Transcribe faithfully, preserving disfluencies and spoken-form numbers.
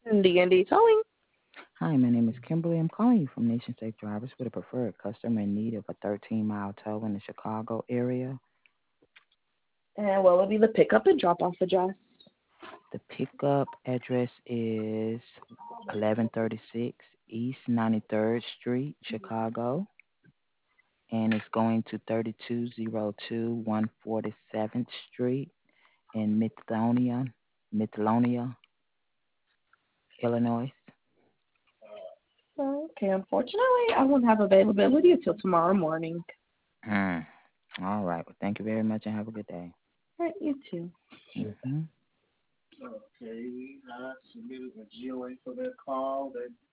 D and D Towing. Hi, my name is Kimberly. I'm calling you from Nation Safe Drivers with a preferred customer in need of a thirteen mile tow in the Chicago area. And what would be the pickup and drop off address? The pickup address is eleven thirty-six East ninety-third Street, Chicago, and it's going to thirty-two oh two one forty-seventh Street in Mithlonia, Mithlonia, Illinois. Okay, unfortunately, I won't have availability until tomorrow morning. Hmm. All right. Well, thank you very much and have a good day. All right, you too. Mm-hmm.